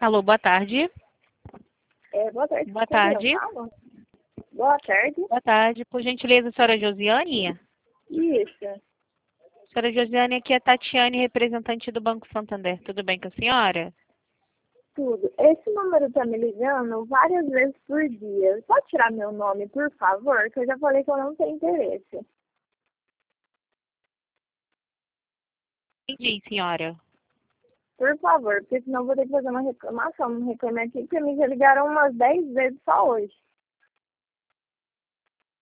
Alô, boa tarde. Boa tarde. Boa tarde. Boa tarde. Boa tarde. Por gentileza, senhora Josiane? Isso. Senhora Josiane, aqui é a Tatiane, representante do Banco Santander. Tudo bem com a senhora? Tudo. Esse número tá me ligando várias vezes por dia. Pode tirar meu nome, por favor? Que eu já falei que eu não tenho interesse. Entendi, senhora. Por favor, porque senão eu vou ter que fazer uma reclamação. Não reclamei aqui, porque me já ligaram umas 10 vezes só hoje.